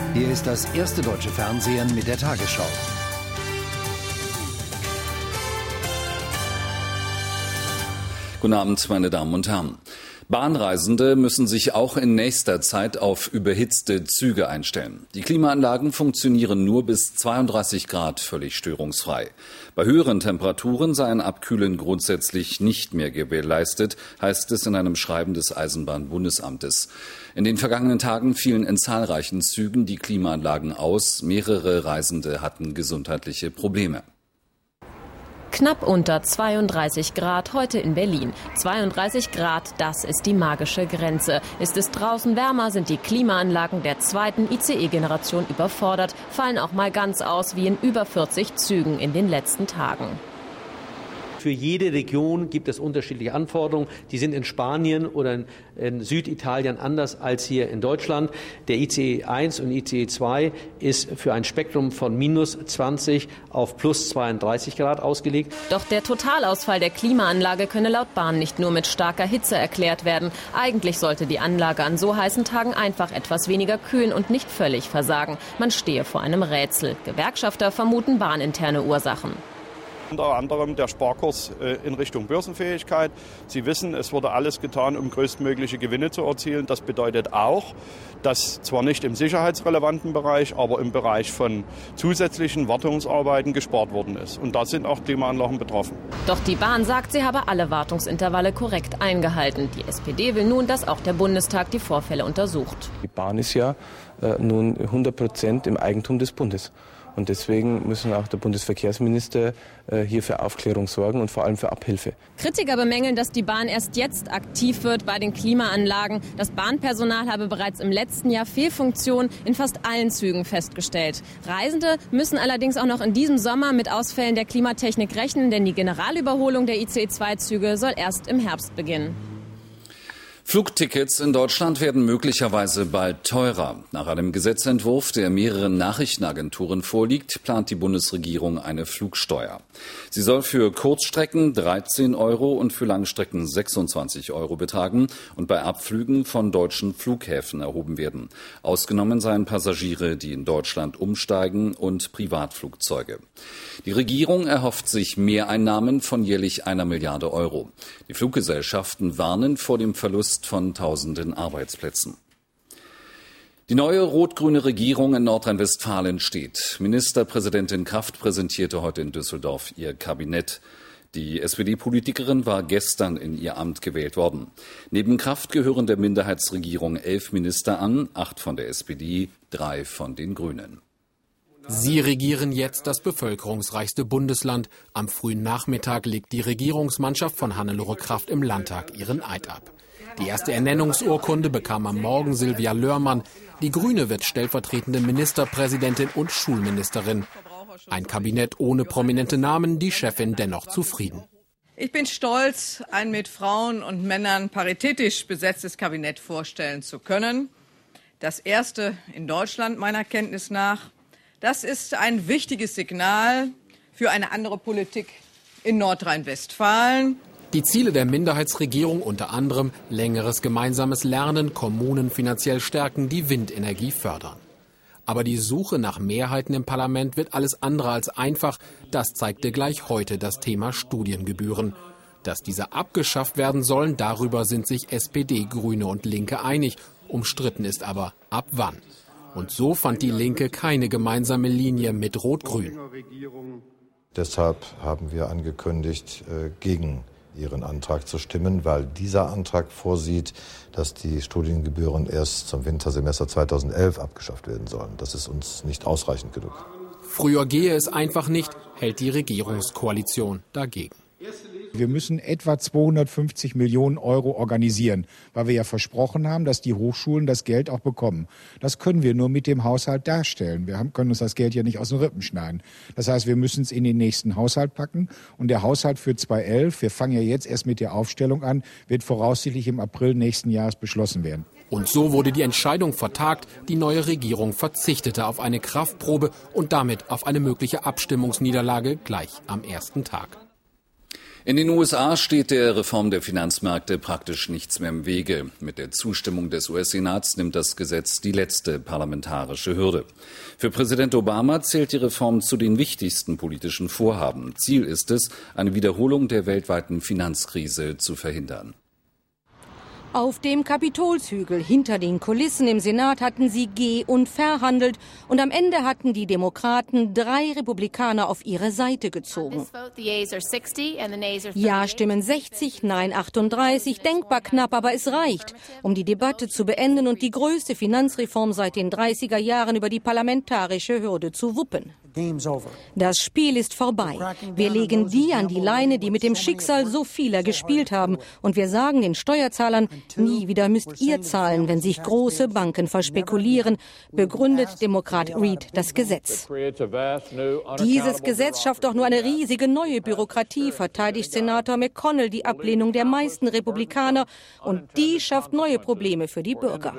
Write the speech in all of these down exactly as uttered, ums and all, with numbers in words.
Hier ist das erste deutsche Fernsehen mit der Tagesschau. Guten Abend, meine Damen und Herren. Bahnreisende müssen sich auch in nächster Zeit auf überhitzte Züge einstellen. Die Klimaanlagen funktionieren nur bis zweiunddreißig Grad völlig störungsfrei. Bei höheren Temperaturen sei ein Abkühlen grundsätzlich nicht mehr gewährleistet, heißt es in einem Schreiben des Eisenbahnbundesamtes. In den vergangenen Tagen fielen in zahlreichen Zügen die Klimaanlagen aus. Mehrere Reisende hatten gesundheitliche Probleme. Knapp unter zweiunddreißig Grad heute in Berlin. zweiunddreißig Grad, das ist die magische Grenze. Ist es draußen wärmer, sind die Klimaanlagen der zweiten I C E-Generation überfordert, fallen auch mal ganz aus, wie in über vierzig Zügen in den letzten Tagen. Für jede Region gibt es unterschiedliche Anforderungen. Die sind in Spanien oder in, in Süditalien anders als hier in Deutschland. Der I C E eins und I C E zwei ist für ein Spektrum von minus zwanzig auf plus zweiunddreißig Grad ausgelegt. Doch der Totalausfall der Klimaanlage könne laut Bahn nicht nur mit starker Hitze erklärt werden. Eigentlich sollte die Anlage an so heißen Tagen einfach etwas weniger kühlen und nicht völlig versagen. Man stehe vor einem Rätsel. Gewerkschafter vermuten bahninterne Ursachen. Unter anderem der Sparkurs in Richtung Börsenfähigkeit. Sie wissen, es wurde alles getan, um größtmögliche Gewinne zu erzielen. Das bedeutet auch, dass zwar nicht im sicherheitsrelevanten Bereich, aber im Bereich von zusätzlichen Wartungsarbeiten gespart worden ist. Und da sind auch Klimaanlagen betroffen. Doch die Bahn sagt, sie habe alle Wartungsintervalle korrekt eingehalten. Die S P D will nun, dass auch der Bundestag die Vorfälle untersucht. Die Bahn ist ja äh, nun hundert Prozent im Eigentum des Bundes. Und deswegen müssen auch der Bundesverkehrsminister äh, hier für Aufklärung sorgen und vor allem für Abhilfe. Kritiker bemängeln, dass die Bahn erst jetzt aktiv wird bei den Klimaanlagen. Das Bahnpersonal habe bereits im letzten Jahr Fehlfunktionen in fast allen Zügen festgestellt. Reisende müssen allerdings auch noch in diesem Sommer mit Ausfällen der Klimatechnik rechnen, denn die Generalüberholung der I C E zwei Züge soll erst im Herbst beginnen. Flugtickets in Deutschland werden möglicherweise bald teurer. Nach einem Gesetzentwurf, der mehreren Nachrichtenagenturen vorliegt, plant die Bundesregierung eine Flugsteuer. Sie soll für Kurzstrecken dreizehn Euro und für Langstrecken sechsundzwanzig Euro betragen und bei Abflügen von deutschen Flughäfen erhoben werden. Ausgenommen seien Passagiere, die in Deutschland umsteigen, und Privatflugzeuge. Die Regierung erhofft sich Mehreinnahmen von jährlich einer Milliarde Euro. Die Fluggesellschaften warnen vor dem Verlust von tausenden Arbeitsplätzen. Die neue rot-grüne Regierung in Nordrhein-Westfalen steht. Ministerpräsidentin Kraft präsentierte heute in Düsseldorf ihr Kabinett. Die S P D-Politikerin war gestern in ihr Amt gewählt worden. Neben Kraft gehören der Minderheitsregierung elf Minister an, acht von der S P D, drei von den Grünen. Sie regieren jetzt das bevölkerungsreichste Bundesland. Am frühen Nachmittag legt die Regierungsmannschaft von Hannelore Kraft im Landtag ihren Eid ab. Die erste Ernennungsurkunde bekam am Morgen Sylvia Lörmann. Die Grüne wird stellvertretende Ministerpräsidentin und Schulministerin. Ein Kabinett ohne prominente Namen, die Chefin dennoch zufrieden. Ich bin stolz, ein mit Frauen und Männern paritätisch besetztes Kabinett vorstellen zu können. Das erste in Deutschland meiner Kenntnis nach. Das ist ein wichtiges Signal für eine andere Politik in Nordrhein-Westfalen. Die Ziele der Minderheitsregierung unter anderem längeres gemeinsames Lernen, Kommunen finanziell stärken, die Windenergie fördern. Aber die Suche nach Mehrheiten im Parlament wird alles andere als einfach. Das zeigte gleich heute das Thema Studiengebühren. Dass diese abgeschafft werden sollen, darüber sind sich S P D, Grüne und Linke einig. Umstritten ist aber, ab wann. Und so fand die Linke keine gemeinsame Linie mit Rot-Grün. Deshalb haben wir angekündigt, gegen Ihren Antrag zu stimmen, weil dieser Antrag vorsieht, dass die Studiengebühren erst zum Wintersemester zweitausendelf abgeschafft werden sollen. Das ist uns nicht ausreichend genug. Früher gehe es einfach nicht, hält die Regierungskoalition dagegen. Wir müssen etwa zweihundertfünfzig Millionen Euro organisieren, weil wir ja versprochen haben, dass die Hochschulen das Geld auch bekommen. Das können wir nur mit dem Haushalt darstellen. Wir haben, können uns das Geld ja nicht aus den Rippen schneiden. Das heißt, wir müssen es in den nächsten Haushalt packen. Und der Haushalt für zweitausendelf, wir fangen ja jetzt erst mit der Aufstellung an, wird voraussichtlich im April nächsten Jahres beschlossen werden. Und so wurde die Entscheidung vertagt. Die neue Regierung verzichtete auf eine Kraftprobe und damit auf eine mögliche Abstimmungsniederlage gleich am ersten Tag. In den U S A steht der Reform der Finanzmärkte praktisch nichts mehr im Wege. Mit der Zustimmung des U S-Senats nimmt das Gesetz die letzte parlamentarische Hürde. Für Präsident Obama zählt die Reform zu den wichtigsten politischen Vorhaben. Ziel ist es, eine Wiederholung der weltweiten Finanzkrise zu verhindern. Auf dem Kapitolshügel hinter den Kulissen im Senat hatten sie geh- und verhandelt. Und am Ende hatten die Demokraten drei Republikaner auf ihre Seite gezogen. Ja-Stimmen sechzig, Nein achtunddreißig, denkbar knapp, aber es reicht, um die Debatte zu beenden und die größte Finanzreform seit den dreißiger Jahren über die parlamentarische Hürde zu wuppen. Das Spiel ist vorbei. Wir legen die an die Leine, die mit dem Schicksal so vieler gespielt haben. Und wir sagen den Steuerzahlern, nie wieder müsst ihr zahlen, wenn sich große Banken verspekulieren, begründet Demokrat Reid das Gesetz. Dieses Gesetz schafft doch nur eine riesige neue Bürokratie, verteidigt Senator McConnell die Ablehnung der meisten Republikaner. Und die schafft neue Probleme für die Bürger.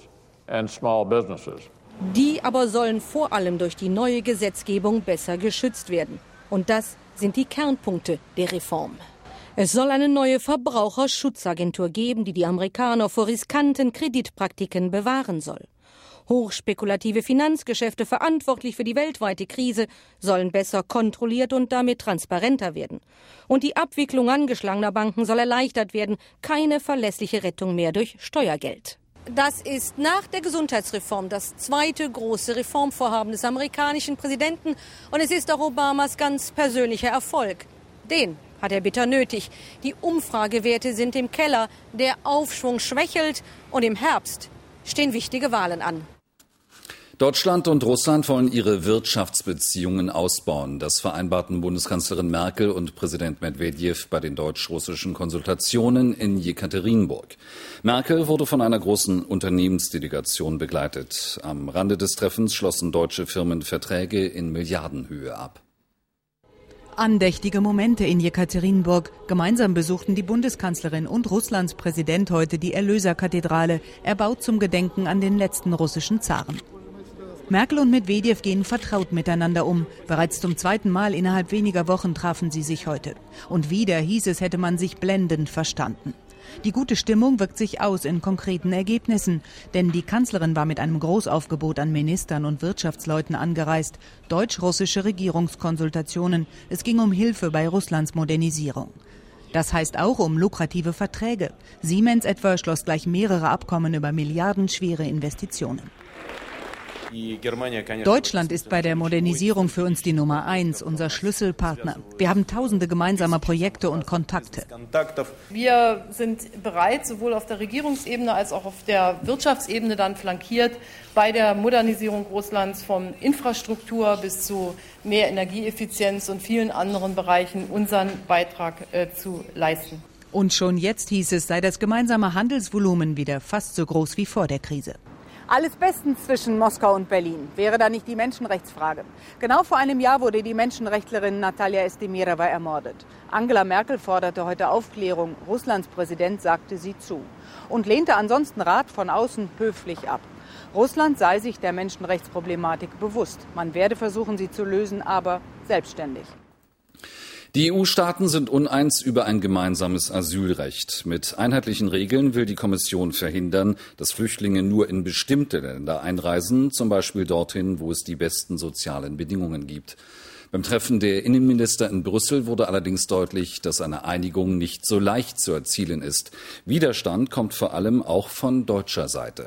Die aber sollen vor allem durch die neue Gesetzgebung besser geschützt werden. Und das sind die Kernpunkte der Reform. Es soll eine neue Verbraucherschutzagentur geben, die die Amerikaner vor riskanten Kreditpraktiken bewahren soll. Hochspekulative Finanzgeschäfte, verantwortlich für die weltweite Krise, sollen besser kontrolliert und damit transparenter werden. Und die Abwicklung angeschlagener Banken soll erleichtert werden. Keine verlässliche Rettung mehr durch Steuergeld. Das ist nach der Gesundheitsreform das zweite große Reformvorhaben des amerikanischen Präsidenten. Und es ist auch Obamas ganz persönlicher Erfolg. Den hat er bitter nötig. Die Umfragewerte sind im Keller, der Aufschwung schwächelt und im Herbst stehen wichtige Wahlen an. Deutschland und Russland wollen ihre Wirtschaftsbeziehungen ausbauen. Das vereinbarten Bundeskanzlerin Merkel und Präsident Medwedew bei den deutsch-russischen Konsultationen in Jekaterinburg. Merkel wurde von einer großen Unternehmensdelegation begleitet. Am Rande des Treffens schlossen deutsche Firmen Verträge in Milliardenhöhe ab. Andächtige Momente in Jekaterinburg. Gemeinsam besuchten die Bundeskanzlerin und Russlands Präsident heute die Erlöserkathedrale, erbaut zum Gedenken an den letzten russischen Zaren. Merkel und Medwedew gehen vertraut miteinander um. Bereits zum zweiten Mal innerhalb weniger Wochen trafen sie sich heute. Und wieder hieß es, hätte man sich blendend verstanden. Die gute Stimmung wirkt sich aus in konkreten Ergebnissen. Denn die Kanzlerin war mit einem Großaufgebot an Ministern und Wirtschaftsleuten angereist. Deutsch-russische Regierungskonsultationen. Es ging um Hilfe bei Russlands Modernisierung. Das heißt auch um lukrative Verträge. Siemens etwa schloss gleich mehrere Abkommen über milliardenschwere Investitionen. Deutschland ist bei der Modernisierung für uns die Nummer eins, unser Schlüsselpartner. Wir haben tausende gemeinsamer Projekte und Kontakte. Wir sind bereit, sowohl auf der Regierungsebene als auch auf der Wirtschaftsebene dann flankiert, bei der Modernisierung Russlands von Infrastruktur bis zu mehr Energieeffizienz und vielen anderen Bereichen unseren Beitrag äh, zu leisten. Und schon jetzt hieß es, sei das gemeinsame Handelsvolumen wieder fast so groß wie vor der Krise. Alles bestens zwischen Moskau und Berlin. Wäre da nicht die Menschenrechtsfrage? Genau vor einem Jahr wurde die Menschenrechtlerin Natalia Estemirova ermordet. Angela Merkel forderte heute Aufklärung. Russlands Präsident sagte sie zu. Und lehnte ansonsten Rat von außen höflich ab. Russland sei sich der Menschenrechtsproblematik bewusst. Man werde versuchen, sie zu lösen, aber selbstständig. Die E U-Staaten sind uneins über ein gemeinsames Asylrecht. Mit einheitlichen Regeln will die Kommission verhindern, dass Flüchtlinge nur in bestimmte Länder einreisen, zum Beispiel dorthin, wo es die besten sozialen Bedingungen gibt. Beim Treffen der Innenminister in Brüssel wurde allerdings deutlich, dass eine Einigung nicht so leicht zu erzielen ist. Widerstand kommt vor allem auch von deutscher Seite.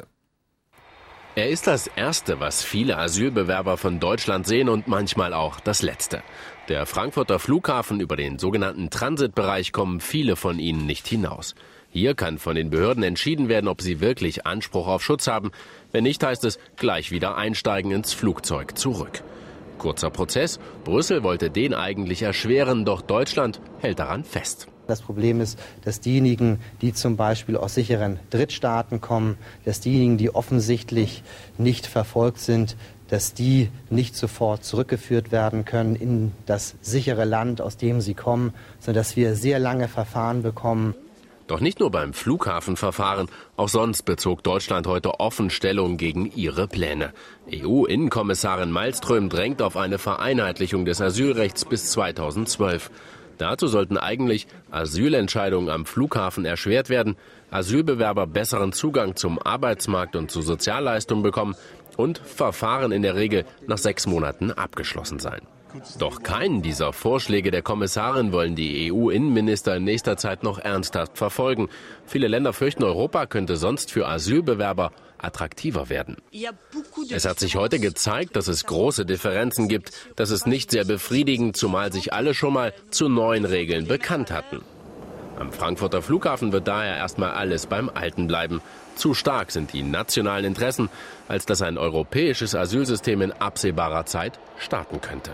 Er ist das Erste, was viele Asylbewerber von Deutschland sehen und manchmal auch das Letzte. Der Frankfurter Flughafen, über den sogenannten Transitbereich kommen viele von ihnen nicht hinaus. Hier kann von den Behörden entschieden werden, ob sie wirklich Anspruch auf Schutz haben. Wenn nicht, heißt es gleich wieder einsteigen ins Flugzeug zurück. Kurzer Prozess. Brüssel wollte den eigentlich erschweren, doch Deutschland hält daran fest. Das Problem ist, dass diejenigen, die zum Beispiel aus sicheren Drittstaaten kommen, dass diejenigen, die offensichtlich nicht verfolgt sind, dass die nicht sofort zurückgeführt werden können in das sichere Land, aus dem sie kommen, sondern dass wir sehr lange Verfahren bekommen. Doch nicht nur beim Flughafenverfahren, auch sonst bezog Deutschland heute offen Stellung gegen ihre Pläne. E U-Innenkommissarin Malmström drängt auf eine Vereinheitlichung des Asylrechts bis zweitausendzwölf. Dazu sollten eigentlich Asylentscheidungen am Flughafen erschwert werden, Asylbewerber besseren Zugang zum Arbeitsmarkt und zu Sozialleistungen bekommen und Verfahren in der Regel nach sechs Monaten abgeschlossen sein. Doch keinen dieser Vorschläge der Kommissarin wollen die E U-Innenminister in nächster Zeit noch ernsthaft verfolgen. Viele Länder fürchten, Europa könnte sonst für Asylbewerber attraktiver werden. Es hat sich heute gezeigt, dass es große Differenzen gibt. Das ist nicht sehr befriedigend, zumal sich alle schon mal zu neuen Regeln bekannt hatten. Am Frankfurter Flughafen wird daher erstmal alles beim Alten bleiben. Zu stark sind die nationalen Interessen, als dass ein europäisches Asylsystem in absehbarer Zeit starten könnte.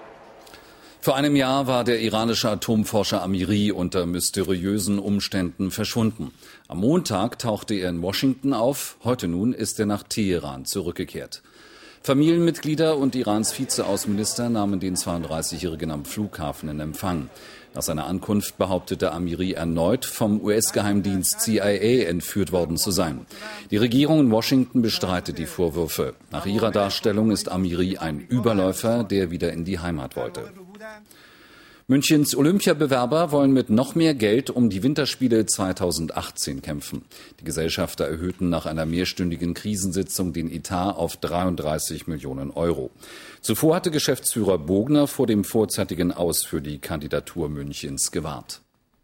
Vor einem Jahr war der iranische Atomforscher Amiri unter mysteriösen Umständen verschwunden. Am Montag tauchte er in Washington auf. Heute nun ist er nach Teheran zurückgekehrt. Familienmitglieder und Irans Vizeaußenminister nahmen den zweiunddreißigjährigen am Flughafen in Empfang. Nach seiner Ankunft behauptete Amiri erneut, vom U S-Geheimdienst C I A entführt worden zu sein. Die Regierung in Washington bestreitet die Vorwürfe. Nach ihrer Darstellung ist Amiri ein Überläufer, der wieder in die Heimat wollte. Münchens Olympiabewerber wollen mit noch mehr Geld um die Winterspiele zweitausendachtzehn kämpfen. Die Gesellschafter erhöhten nach einer mehrstündigen Krisensitzung den Etat auf dreiunddreißig Millionen Euro. Zuvor hatte Geschäftsführer Bogner vor dem vorzeitigen Aus für die Kandidatur Münchens gewarnt.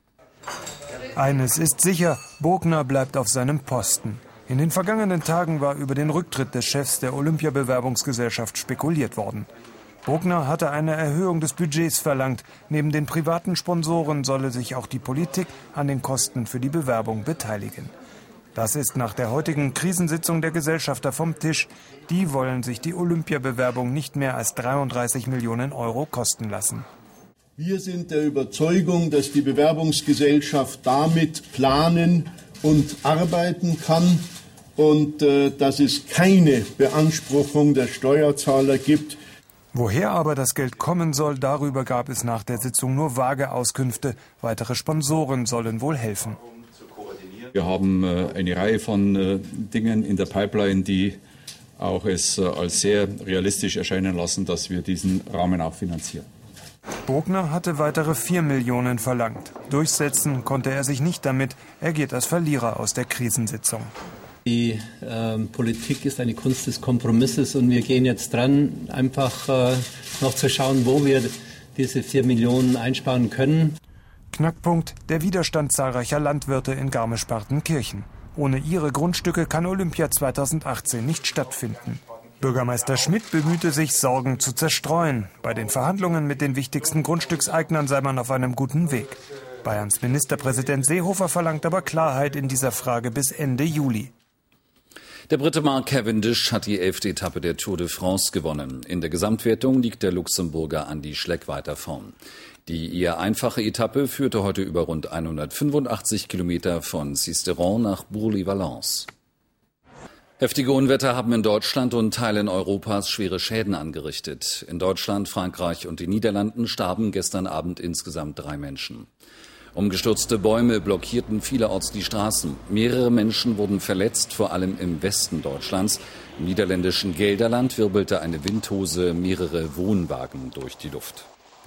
Eines ist sicher, Bogner bleibt auf seinem Posten. In den vergangenen Tagen war über den Rücktritt des Chefs der Olympiabewerbungsgesellschaft spekuliert worden. Bogner hatte eine Erhöhung des Budgets verlangt. Neben den privaten Sponsoren solle sich auch die Politik an den Kosten für die Bewerbung beteiligen. Das ist nach der heutigen Krisensitzung der Gesellschafter vom Tisch. Die wollen sich die Olympiabewerbung nicht mehr als dreiunddreißig Millionen Euro kosten lassen. Wir sind der Überzeugung, dass die Bewerbungsgesellschaft damit planen und arbeiten kann und äh, dass es keine Beanspruchung der Steuerzahler gibt. Woher aber das Geld kommen soll, darüber gab es nach der Sitzung nur vage Auskünfte. Weitere Sponsoren sollen wohl helfen. Wir haben äh, eine Reihe von äh, Dingen in der Pipeline, die auch es äh, als sehr realistisch erscheinen lassen, dass wir diesen Rahmen auch finanzieren. Bogner hatte weitere vier Millionen verlangt. Durchsetzen konnte er sich nicht damit. Er geht als Verlierer aus der Krisensitzung. Die äh, Politik ist eine Kunst des Kompromisses und wir gehen jetzt dran, einfach äh, noch zu schauen, wo wir diese vier Millionen einsparen können. Knackpunkt: der Widerstand zahlreicher Landwirte in Garmisch-Partenkirchen. Ohne ihre Grundstücke kann Olympia zweitausendachtzehn nicht stattfinden. Bürgermeister Schmidt bemühte sich, Sorgen zu zerstreuen. Bei den Verhandlungen mit den wichtigsten Grundstückseignern sei man auf einem guten Weg. Bayerns Ministerpräsident Seehofer verlangt aber Klarheit in dieser Frage bis Ende Juli. Der Brite Mark Cavendish hat die elfte Etappe der Tour de France gewonnen. In der Gesamtwertung liegt der Luxemburger Andy Schleck weiter vorn. Die eher einfache Etappe führte heute über rund hundertfünfundachtzig Kilometer von Sisteron nach Bourg-les-Valence. Heftige Unwetter haben in Deutschland und Teilen Europas schwere Schäden angerichtet. In Deutschland, Frankreich und den Niederlanden starben gestern Abend insgesamt drei Menschen. Umgestürzte Bäume blockierten vielerorts die Straßen. Mehrere Menschen wurden verletzt, vor allem im Westen Deutschlands. Im niederländischen Gelderland wirbelte eine Windhose mehrere Wohnwagen durch die Luft.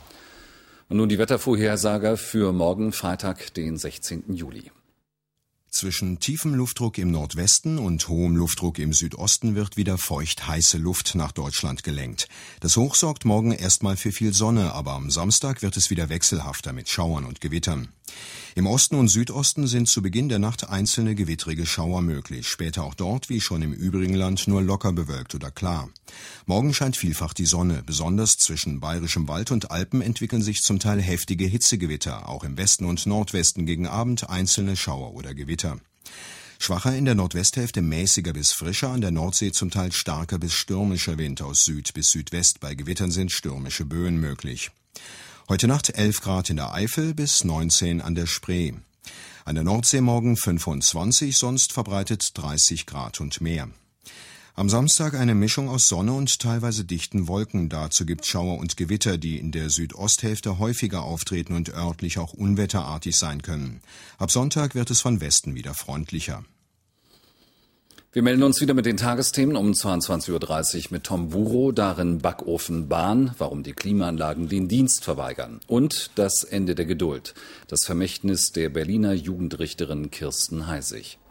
Und nun die Wettervorhersage für morgen Freitag, den sechzehnten Juli. Zwischen tiefem Luftdruck im Nordwesten und hohem Luftdruck im Südosten wird wieder feucht heiße Luft nach Deutschland gelenkt. Das Hoch sorgt morgen erstmal für viel Sonne, aber am Samstag wird es wieder wechselhafter mit Schauern und Gewittern. Im Osten und Südosten sind zu Beginn der Nacht einzelne gewittrige Schauer möglich. Später auch dort, wie schon im übrigen Land, nur locker bewölkt oder klar. Morgen scheint vielfach die Sonne. Besonders zwischen Bayerischem Wald und Alpen entwickeln sich zum Teil heftige Hitzegewitter. Auch im Westen und Nordwesten gegen Abend einzelne Schauer oder Gewitter. Schwacher in der Nordwesthälfte mäßiger bis frischer, an der Nordsee zum Teil starker bis stürmischer Wind aus Süd bis Südwest. Bei Gewittern sind stürmische Böen möglich. Heute Nacht elf Grad in der Eifel bis neunzehn an der Spree. An der Nordsee morgen fünfundzwanzig, sonst verbreitet dreißig Grad und mehr. Am Samstag eine Mischung aus Sonne und teilweise dichten Wolken. Dazu gibt Schauer und Gewitter, die in der Südosthälfte häufiger auftreten und örtlich auch unwetterartig sein können. Ab Sonntag wird es von Westen wieder freundlicher. Wir melden uns wieder mit den Tagesthemen um zweiundzwanzig Uhr dreißig mit Tom Buro, darin Backofen Bahn, warum die Klimaanlagen den Dienst verweigern und das Ende der Geduld, das Vermächtnis der Berliner Jugendrichterin Kirsten Heisig.